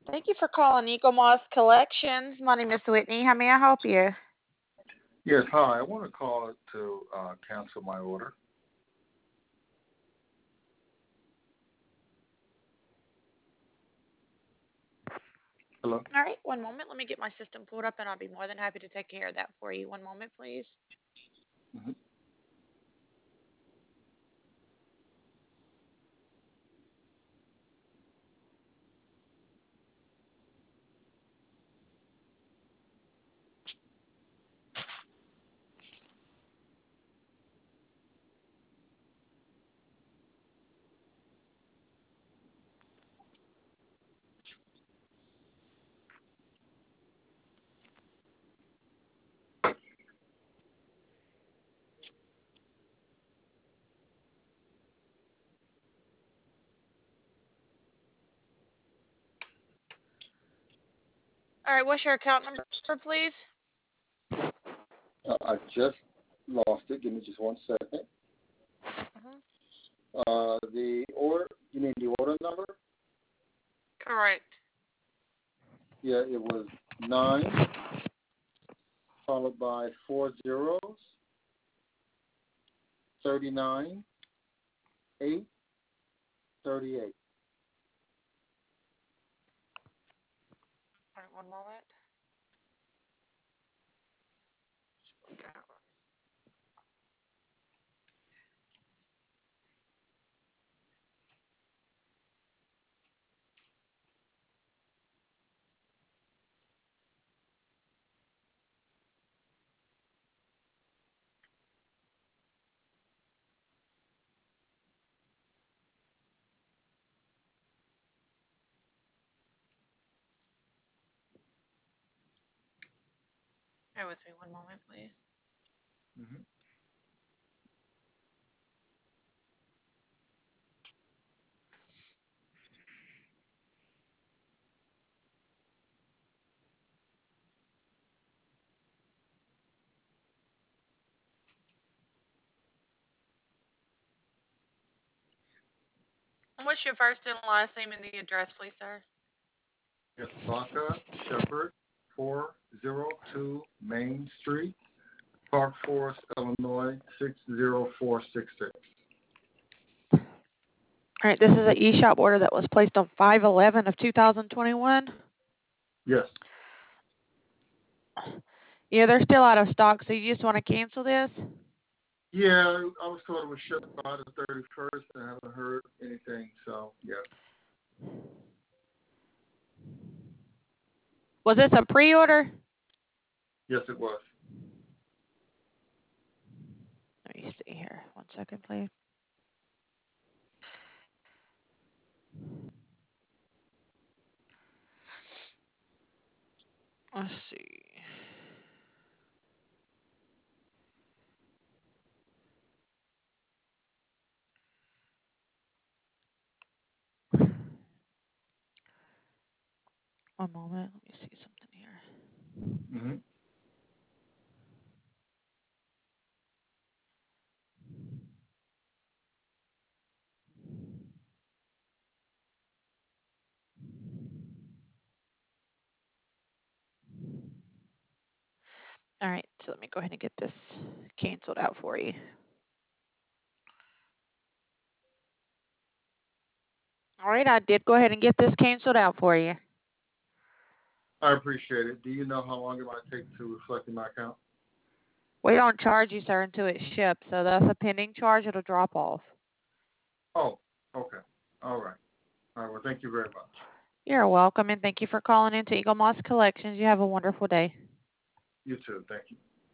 Thank you for calling Eagle Moss Collections. My name is Whitney. How may I help you? Yes, hi. I want to call to cancel my order. Hello? All right, one moment. Let me get my system pulled up, and I'll be more than happy to take care of that for you. One moment, please. Mm-hmm. All right, what's your account number, please? I just lost it. Give me just 1 second. The order, you mean the order number? Correct. Yeah, it was 9 followed by 4 zeros, 39, 8, 38. All right, one moment. Bear with me one moment, please. Mm-hmm. What's your first and last name and the address, please, sir? Yes, Baca Shepherd, 402 Main Street, Park Forest, Illinois, 60466. All right, this is an eShop order that was placed on 5/11 of 2021. Yes. Yeah, they're still out of stock, so you just want to cancel this? Yeah, I was told it was shipped by the 31st. I haven't heard anything, so yes. Was this a pre-order? Yes, it was. Let me see here. 1 second, please. Let's see. One moment. Let me see something here. Mm-hmm. All right, so let me go ahead and get this canceled out for you. All right, I did go ahead and get this canceled out for you. I appreciate it. Do you know how long it might take to reflect in my account? We don't charge you, sir, until it's shipped, so that's a pending charge. It'll drop off. Oh, okay. All right. All right. Well, thank you very much. You're welcome, and thank you for calling into Eagle Moss Collections. You have a wonderful day. You too. Thank you.